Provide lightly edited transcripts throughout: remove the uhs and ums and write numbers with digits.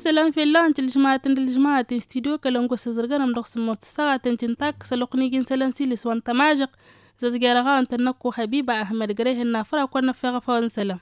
سلام في الله انت الجماعة استديو كلامكو سزرغنم دخس متصاعة تنتاك سلقني جن سلام سيلس وانت ماجق ززجارغا انت نكو حبيبة أحمد قريه النافرة كنا في غفان سلام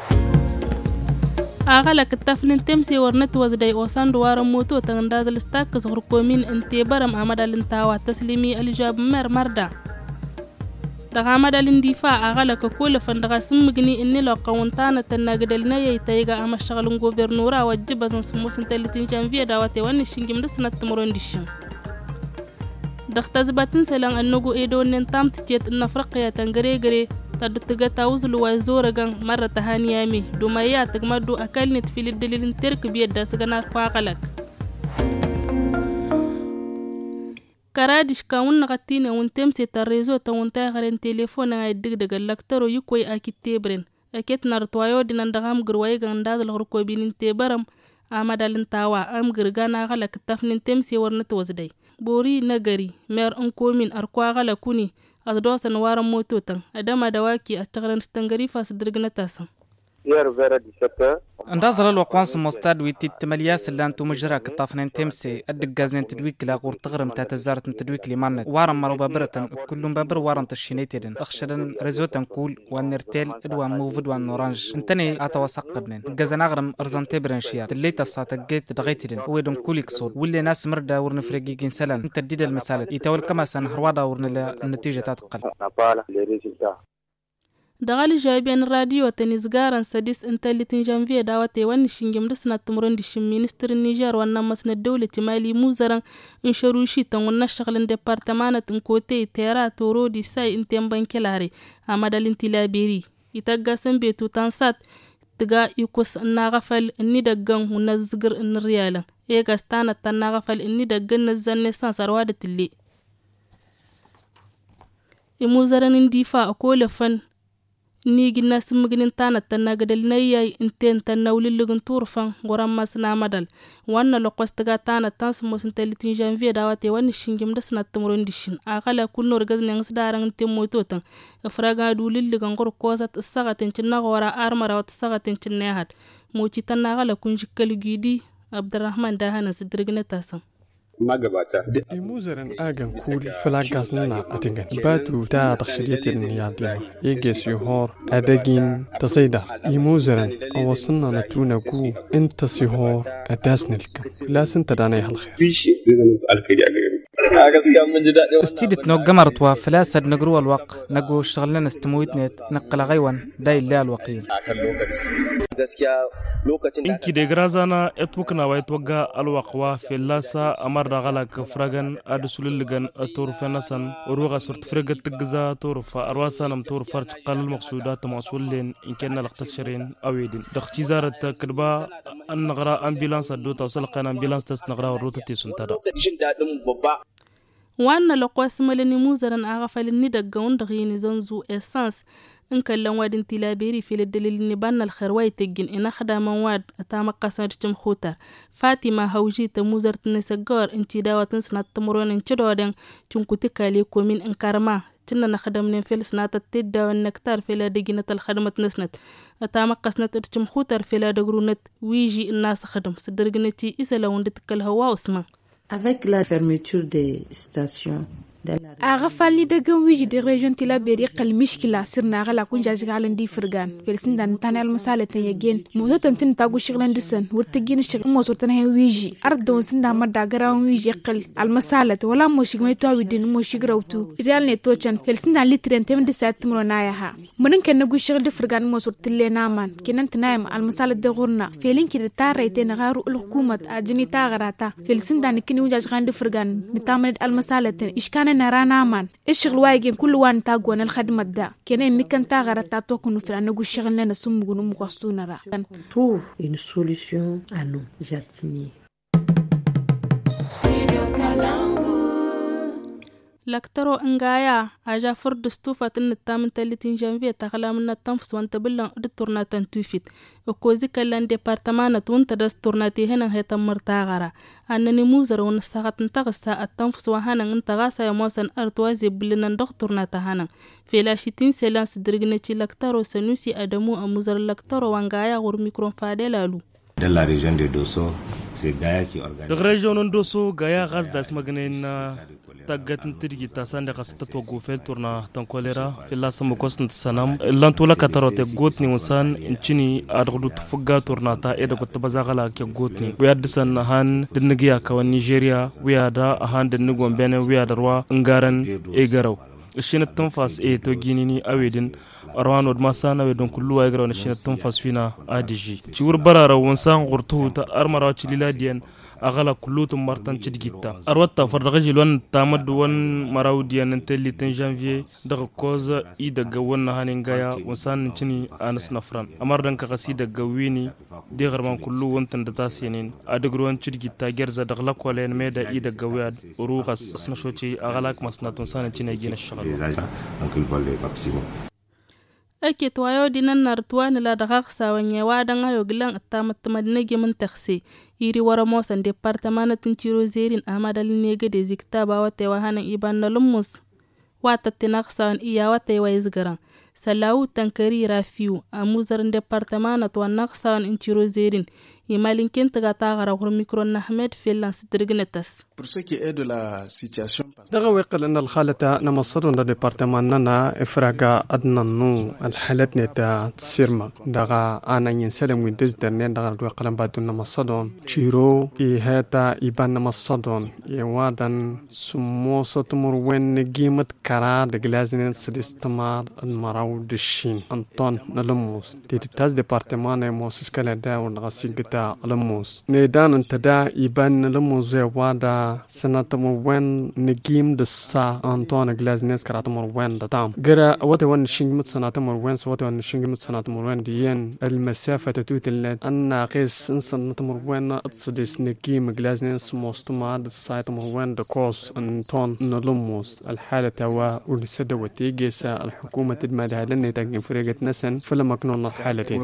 أغلق التفلين تمسي ورنت وزدي وسان دوار موتو تنداز الاستاك زغرقومين انتي برم أمد الانتاوى تسليمي الجاب مردا دغامد الاندفاع أغلق كل فندغا سمجني إني لو قوانتانا تناقدلنا يتايغا أما شغلون غوبرنورا وجبا سموس انتالتين جانفية داواتي واني شنجم دسنا التمرون ديشن دختازباتن سلان النوغو إيدو ننتام تتيت النفرقيا تنغري تدتغا تاوزلو وزورغان مرة تهانيامي دومايا تغمدو أكال نتفيل الدليل ترك بيدا سغنا فاقلك كرادش كاون نغتينا ونتمسي تاريزو تاونتا غرين تليفون غايدق لاكترو يكوي أكي تيبرين أكيت نارتوايو دي نندغام غرواي غانداز الغرقو بين تيبرم آمدالن تاوا أم غرغانا غلق تفنين تمسي ورنت وزدي بوري نغري مير انكومين أركوا غلقوني أدوسن وارم موتوتن أدام دواكي أتغرن ستنغري فاسدرغنا تاسن اندازر الوقوانس مستاد ويتي تملياس اللي انتو مجرى كطافنين تمسي الدقازين تدويك لا غور تغرم تاتزارت تدويك لمانت وارم مرو بابرتن كلهم بابر وارم تشينيتيدن اخشدن رزوتن كول وانرتيل ادوان موفد وان اورانج انتني اتوسقبنن الجازن اغرم ارزان تبرنشيا الليتا ساتجيت دغيتيدن ويدم كوليك صود واللي ناس مردا ورن فريقين سلان انت ديد المسالة يتول كما سن هروادا ورن النتيجة تاتقل دغالي جايبين الراديو تنزغارن سادس انتلتين جانفيه داواتي وان شنجم دسنا تمرون دي مينستر النيجر وانا مسنا الدولة مالي موزران انشروشي تنونا شغلن ديبارتمانة انكوتي تيرا تورو دي ساي انتين بانكلاري امادا الانتلابيري يتاقا سنبيتو تانسات تغا يكوس الناغفل اني دقان ونزغر الريالا ايغاستانا تناغفل اني دقان نزان نسان سروادة اللي يموزران انديفا اكول فن نيجي الناس مجنين تانا تناقدل نياي انتين تناولي لغن طورفان غرام ماسنا مدل وانا لقوستغا تانا تانسموس انتالتين جانفيه داواتي وان الشنجم دسنا التمرون ديشن اغالا كل نورغز نيانس داران انتين موتوتن افراغا دولي لغن غور كوزات الساغتين چنا غورا ارمرا واتساغتين چنيهات موچي تناغالا كنجكال جيدي عبد الرحمن داهانا سدرغنة تاسم magabata imuzaran agan kul falagasnana atingan batu ta takhshiriyatin yadlima yeges yuhor adagin tasayda imuzaran awasna natuna ku inta sihor adasnilka lasin tadana halkhair bishi zan alkhairi استيدت نو قمرت وفلاسد نقروا الوق نقو شغلنا استمويتنت نقل غيوان داي لا الوقيل إنكي ديغرازانا اتوكنا ويتوقع الوقوة في اللاسا أمر غلق فرغن أدسول لغن أطور فنسان وروغا سورت فرغة تقزا طور فأرواسا نمطور فرج قال المقصودات موصول لين إن كان لقتشرين أويدين دخشي زارت كربا النغرا أمبيلانس دو توصلقان أمبيلانس تسنغرا وروتتي سنتادا وانا لقواس ملني موزرن أغفل الندق دغيني زنزو إسانس إن كان لنواد انتلابيري في الدليل نبان الخرواي تجين إن أخدا مواد أتام قصر خوتر فاطمة هوجيت موزرت نسجار انتداوة تنسنا التمرون انتدودن تنكتك ليكو من انكارما تنا نخدم من فلس ناتا تدا والنكتار في لا دجينة الخدمة نسنت أتام قصنت خوتر في لا دغرونت ويجي الناس خدم صدرجنتي إذا لو ندتك الهواء اسمه. Avec la fermeture des stations أغفالي دقن ويجي دي ريجون تلابيري قل مشكلة سرنا غلا كون جاجغالن دي فرغان فلسن دان تاني المسالة تيجين موتو تنتين تاقو شغلان دسن ورتقين الشغل موسو تنهي ويجي أردون سندا مدى قراون ويجي قل المسالة ولا موشيق ميتوا ودين موشيق روتو ريال نيتوچن فلسن دان لترين تيمن دي ساعت مرونايها منن كان نقو شغل دي فرغان موسو تلي نامان كنن تنايم المسالة دي غورنا فيلين كده تاريتين غارو الحكومة أجني تاغراتا فلسن دان كني وجاجغان دي فرغان نتامن المسالة إشكان نرانا مان الشغل وايجين كل وان تاقوان الخدمة دا كنا ميكان تاغرة تاتوكو في أنه الشغل لنا سمغنو مقصونا را trouve une solution à nous jardiniers. لكترو انغايا اجا فرد ستوفة النتامن 30 جانفية تغلا من التنفس وانتبلن دكتورنا تنتوفيت وكوزي كلان ديبارتمانة وانتدس تورناتي هنا هي تمر تاغرا انني موزر ونساقت انتغسا التنفس وهانا انتغاسا يموسن ارتوازي بلنا دكتورنا تهانا في لاشتين سيلان سدرغنتي لكترو سنوسي ادمو اموزر لكترو وانغايا غور ميكرون فادلالو Dans la région de Dosso, daga region doso gaya gas das maganin tagatin tirgi ta sanda kasata to gofel turna tan kolera filla samu kosn sanam lantula katarote gotni unsan incini adgudu tfuga turna ta eda gotta bazagala ke gotni wiya disan han dinnigiya ka Nigeria wiya da han dinnigon bene wiya darwa ngaran e garaw shina tanfas e to ginini awedin arwano masana we don kullu ay garaw shina tanfas fina adiji ci wur barara wonsan gurtu ta armara cilila diyan agala kullutum martan cidgitta arwatta fardaji lon tamad won marawdiyan intelli tan janvier daga koza i daga wonna hanin gaya wasan cini anas nafran amar dan ka qasi daga wini de garman kullu wontan da tasinin adagruwan cidgitta gerza daga lakolen meda i daga wad uruqas asna shoci agalak masnatun sanin cini gina shagal ake tuwayo dinan nartuwani la daga sawanye wadan ayo gilan atamattamad nege mun taxi iri wara mosan departamanatin ciro zerin amadali nege de zikta ba wata wa hanan iban na lummus wata tinaksawan iya wata wa izgaran salawu tankari rafiu amuzarin departamanat wa naksawan in ciro zerin imalin kintaga tagara hur mikro Ahmed Filan sitrignetas دغه وقل ان الخالة نمصرنا ديبارتماننا افراغا ادنانو الحالات نتا تسيرما دغه انا ينسلم ويندز درنين دغه وقلن بعد نمصدون تشيرو اي هتا يبان نمصدون يوادن سموسة مروين جيمت كرا دغلازن سدستمار المراو دشين انطون نلموس تيتاز ديبارتمان موسس كالادا ونغسيغتا لموس نيدان انتدا يبان نلموس وادا سنتمر وين نجيم دسا أنطون غلازنيس كراتمر وين دتام جرا وات وين شينجمت سنتمر وين سوات وين شينجمت سنتمر وين ديان المسافة توتل أن قيس سنتمر وين أتصدس نجيم غلازنيس موستما دسا تمر وين دكوس أنطون نلموس الحالة توا ونسد وتيجيس الحكومة تدمر هذا النتاج فريقة نسن فلما كنا الحالة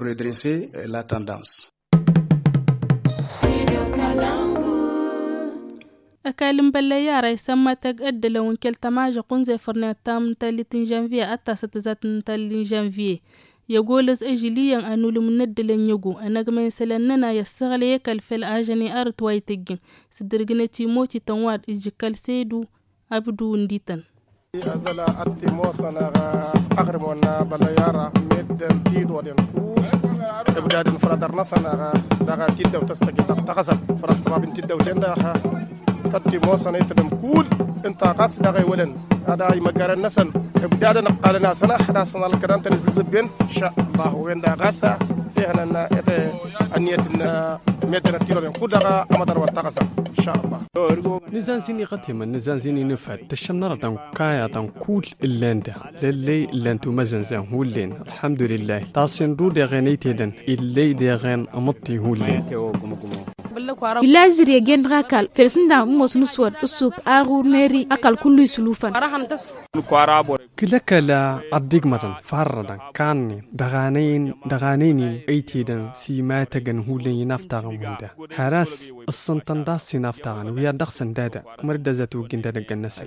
أكلم بالليارة يسمى تقد لو إن كل تماجة قنزة فرنة تام تالتين جانفية أتا ستزات تالتين جانفية يقول إز أجليا أنو لمند لن يقو أنا كمان سلننا يسغل يكل في الآجاني أرت وايتجن سدرجنة تيموتي تنواد إجكال سيدو أبدو نديتن أزلا أتي موصنا أغرمونا بالليارة ميدن تيدو ودنكو إبداد الفرادر نصنا داغا تيدو تستقيد تغسل فرصبا بنت تيدو جندها تتي موصنا يتدم كول انت قاس داغي ولن هذا يمقار النسن إبداد نقالنا سنة حداثنا الكران تنزيزبين إن شاء الله وين دا غاسا إهنا أنيتنا ميدنا تيرو كل داغا أمدر والتغسل إن شاء الله نزان سيني قتيما نزان سيني نفاد تشمنا ردان كايا دان كول اللاندا للي اللانتو مزنزان هو اللين الحمد لله تاسين رو دي غاني تيدن اللي دي غان أمطي هو اللين بلازر يجين راكال فرسندا موس نسود السوق أغور ميري أكل كل يسلوفن كلك لا أديك مدن فردان كاني دغانين أيتيدن سيما تجن هو اللي ينفتغم هندا حراس السنتن دا سينفتغن ويا دخسن دادا مرد زاتو جندا الجنسة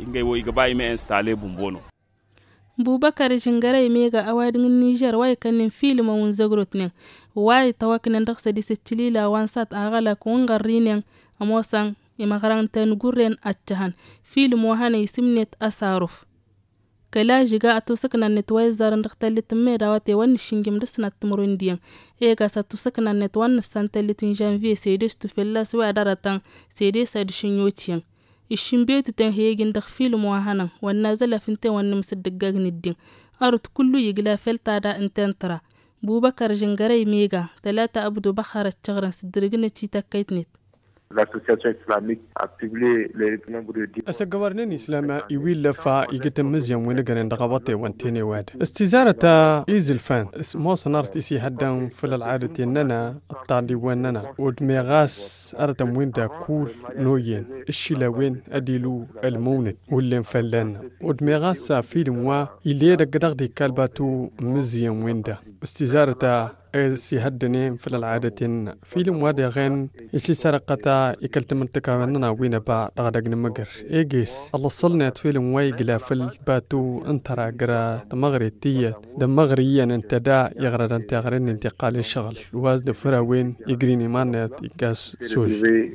Bubakar Jingare mega awadin Niger wai kanin film mun zagrotnin wai tawakin daksa disitili wansat agala kungarinen amosan imagarantan gurren achahan film wahana isimnet asaruf kala jiga atusakna netway zaran daktalit meda wate wan shingim dasnat murundiyan ega satusakna netwan santalitin janvier sedes tu fellas wa daratan sedes adishinyotiyan الشمبيت تنهيجن دخفيل مواهنا والنازل فنتين ونمسدقاق ندين أرد كله يقلا فلتا دا انتين ترى بوبكر جنجري ميغا 3 أبدو بخارة شغران سدرقنا تيتا كيتنيت L'association islamique a publié les nombres de أسجورنين إسلام يويل لفا يجتم مزيم ونقرن دغبطي وانتيني واد استزارة إيزل فان اسمه صنارت إسي هدام في العادة إننا الطالي واننا ودميغاس أردم وين دا كول نوين الشلاوين أديلو المونت واللي مفلان ودميغاس فيلم وا إليه دا قدغ دي كالباتو مزيم وين دا استزارة سيهدني في العادة فيلم وادي غين يسي سرقتا يكلت منطقة وننا وين با تغدق نمجر إيجيس الله صلنا فيلم وايقلا في الباتو انترا قرا دمغري تية دمغريا انت دا يغرد انت غرين انتقال الشغل واز دفرا وين يقريني مانت يقاس سوج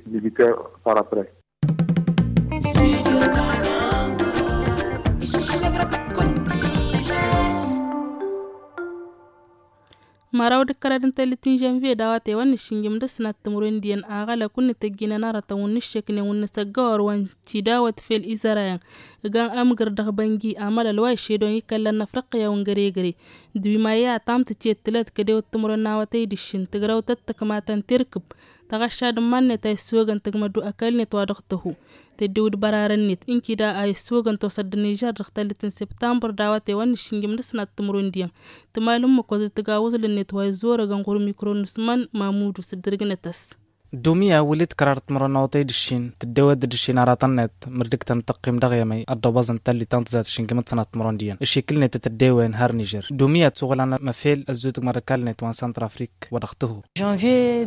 maraw de karadin talitin janvier dawate wani shingim da sinat tumurindian agala kunni tegina narata wani shekne wani sagawar wan cidawat fel izarayan gan amgar da bangi amala lwai shedon yikallan nafraqiya wan gare gare duimaya tamta cetlat kade tumurin nawate dishin tigraw tattakmatan tirkub tagashad manne tay sugan tagmadu akalne twadaqtahu تدود برارنيت إنكي دا أي سوغن توصد النيجر رختلتن سبتمبر داواتي وان شنجم نسنا التمرونديان تمالهم مكوزي تقاوز لنت وايزورا غنغور ميكرو نسمان مامود وسدرغنتس دوميا وليت قررت مرونوتي دشين تدواد دشين راتنت مردك تنتقم دغيمي الدوبازن تالي تنتزات شنجمت سنة مرونديان الشكلني تتدوين هار نيجر دوميا تسوغلنا مفيل أزوت مركالنت وان سنتر أفريك ودخته janvier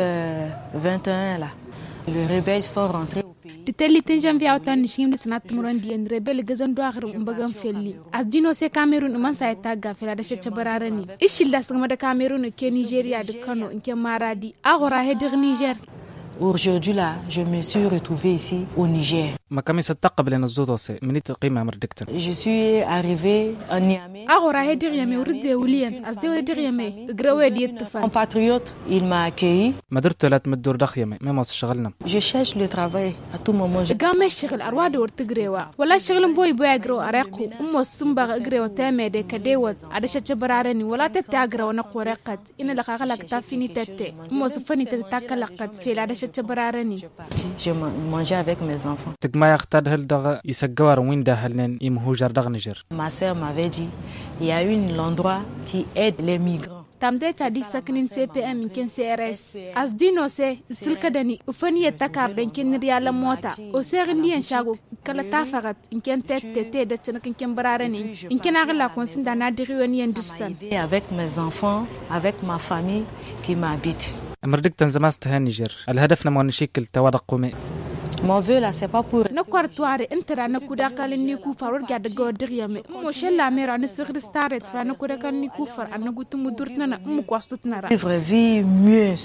2021 là les rebelles sont rentrés تتلي تنجم في عوتان نشيم لسنة مرونديان ربل جزن دواخر مبغم فيلي أدينو سي كاميرون من سايتاغا في لادشة تبرارني إيش اللي سمدا كاميرون كي نيجيريا دكانو إنك مارادي أغورا هيدغ نيجر Aujourd'hui là, je me suis retrouvée ici au Niger. ما كم يستقبل النزودوسي من تقيمة مردكتن. Je suis arrivée à Niamey. أغورا هيدغ يامي ورد وليان أزدور دغ يامي غراوي دي التفان. Mon patriote, il m'a accueilli. ما درت لا تمدور دخيمي ما موس شغلنا. Je cherche le travail à tout moment. قام الشغل أرواد ورتغريوا ولا شغل بوي أجرو أريقو أمو سمبا أجرو تامي دي كديوز أدشة جبرارني ولا تتأجرو نقورقت إن لقاقلك تافيني تتي أمو سفني تتاكلقت في لادشة جبرارني. Je mangeais avec mes enfants. تجمع يختار هالدغ يسجور وين ده هالنين يمهوجر دغ نجر. Ma sœur m'avait dit il y a l'endroit qui aide les migrants. tamde tadi saknin CPM ken CRS as dino se silka dani ufani yatakar den ken riyala mota o serindi en shago kala tafagat ken tete da tana ken bararani ken agla konsin da na diri woni en dirsan avec mes enfants avec ma famille qui m'habite امردك تنزماست هنيجر الهدف نمو نشكل توادق قومي Mon vœu là c'est pas pour nakwartuare intera nakuda kalin ni ku faror ga daga diriyame mo shella mera ni sigri staret fa nakuda kan ni ku far anagutu mudurtna mu kwastutnara vivre vie mieux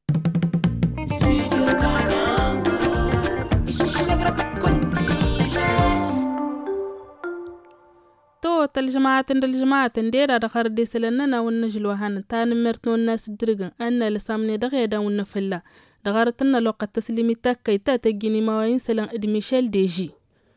الجماعة ديرا دخار دي سلننا ونجل وهان تان مرتنو الناس درغن أن لسامني دغيدا ونفلا دغارتنا لوقت تسليمي تاكي تاتجيني مواين سلن إدميشيل ديجي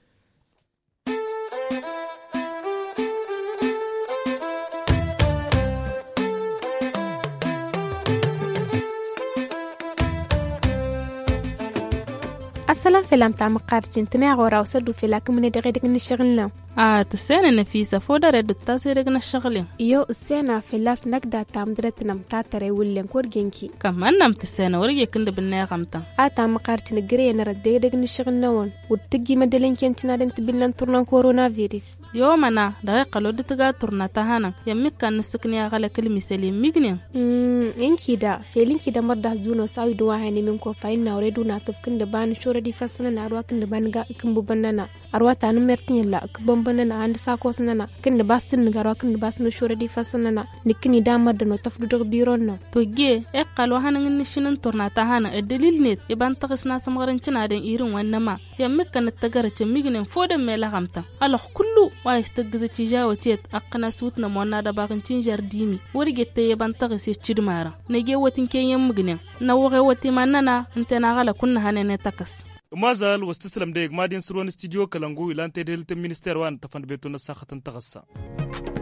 السلام فيلم تاع مقارجين تناغورا وسدو فيلاك من دغيدك نشغلنا تسانا نفيسة فودا ردو تاسيرقنا الشغلين يو السانا في اللاس نقدا تامدرتنا متاتري ولين كورجينكي كمان نام تسانا ورقيا كند بالنايا غمتا تام مقارجين قرينا رديدك نشغلنا وون وتجي مدلين كنتنا دنت بلان تورنا كورونا فيروس يومنا دقيقة لو دتقا تورنا تهانا يميك كان نسكني أغلى كلمة سليم ميقنين إنكي دا فيلينكي دا مرده زونو ساوي دواهاني منكو فاينا وريدونا تفكن دبان شورة دي فاسنا أرواكن دبان غا إكمبو بنانا أرواتا نمرتين لا إكبن بنانا عند ساكوس نانا كن باستن نغاروا كن باستن شورة دي فاسنا نكني دامر دنو تفدو بيرونا توجي إقال وهانا نشنن تورنا تهانا الدليل نيت يبان تغسنا سمغرنشنا دين إيرون وانما يميك كان التقارة ميقنين فودا ميلا غمتا ألوخ كلو وايستقزة تجاوة تيت أقنا سوتنا مونا دباغنشين جارديمي ورقيت يبان تغسي تشدمارا نجي واتن كي يمغنين نوغي واتي مانانا انتنا غالا كنا هانا نتاكس مازال واستسلم ديك مادين سروان استديو كلانغو إلان تدهلت المينستير وان تفند بيتونا ساخة تغسى